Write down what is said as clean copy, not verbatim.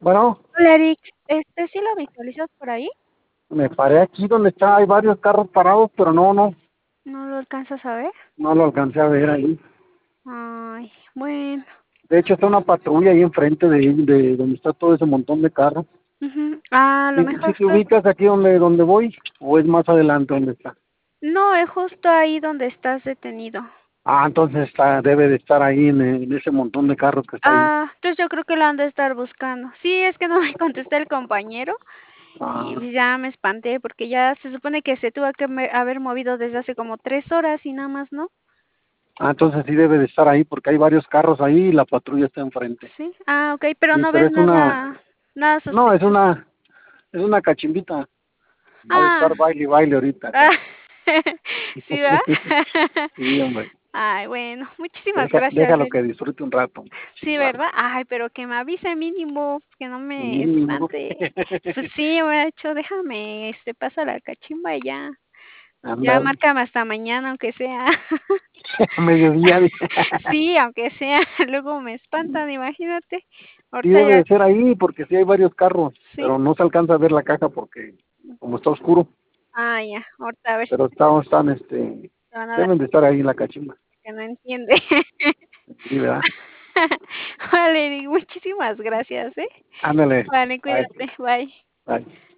Bueno, Hola Eric, ¿sí lo visualizas por ahí? me paré aquí donde está, hay varios carros parados, pero ¿No lo alcanzas a ver? no lo alcancé a ver ahí. Ay, bueno. De hecho, está una patrulla ahí enfrente de donde está todo ese montón de carros. Ujú. A lo Si mejor te ubicas aquí donde voy, o es más adelante donde está. No, es justo ahí donde estás detenido. Entonces debe de estar ahí en ese montón de carros que está ahí. Entonces yo creo que lo han de estar buscando. Sí, es que no me contesta el compañero y Ah, pues ya me espanté porque ya se supone que se tuvo que haber movido desde hace como 3 horas y nada más, ¿no? entonces sí debe de estar ahí porque hay varios carros ahí y la patrulla está enfrente. Sí. Ok, pero Sí, no pero ves nada no, sospechoso. es una cachimbita. Ha de Ah, estar baile y baile ahorita ah, acá. sí, ¿va? Sí, hombre. Ay, bueno, muchísimas gracias, Déjalo que Eric. disfrute un rato. Sí, Chihuahua. ¿verdad? Ay, pero que me avise mínimo, que no me Mínimo. espante. Pues sí, me hubiera dicho, déjame, pasa la cachimba y ya. Ya Anda, márcame hasta mañana, aunque sea. a mediodía. Sí, aunque sea. Luego me espantan, imagínate. Sí Ahorita debe ya, de ser ahí porque sí hay varios carros, sí. pero no se alcanza a ver la caja porque como está oscuro, Ya. Ahorita a ver si pero te van a dar deben de estar ahí en la cachimba. que no entiende. Sí, ¿verdad? Vale, Eric, muchísimas gracias, ¿eh? Ándale. Vale, Bye. cuídate. Bye. Bye.